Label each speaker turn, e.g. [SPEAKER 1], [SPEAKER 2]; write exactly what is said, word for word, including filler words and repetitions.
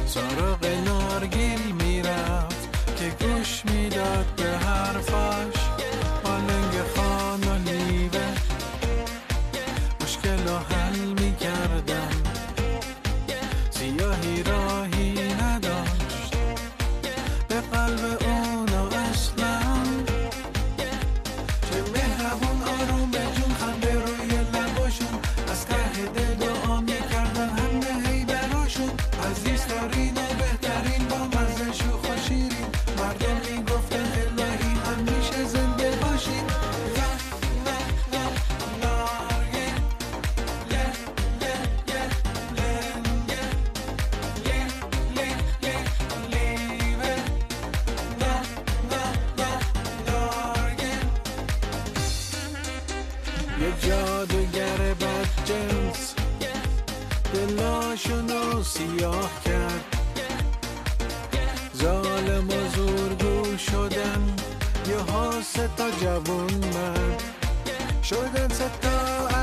[SPEAKER 1] سراغ نارگیل میرفت که گوش میداد به حرفاش. مالنگ خان و لیوه مشکل رو حل میکردن، سیاهی راهی نداشت به قلب اونو اصلا. چه مهربون آروم به جون، خنده روی لباشون، از ته دل دعا میکردن همه هی براشون. عزیزترین و بهترین با مزه شوخ و شیرین، مردم میگفتن الهی همیشه زنده باشین. یه جادوگر بدجنس دلاشونو سیاه کرد، ظالم و زورگو شدن. یه ها سه تا جوون مرد شدن، سه تا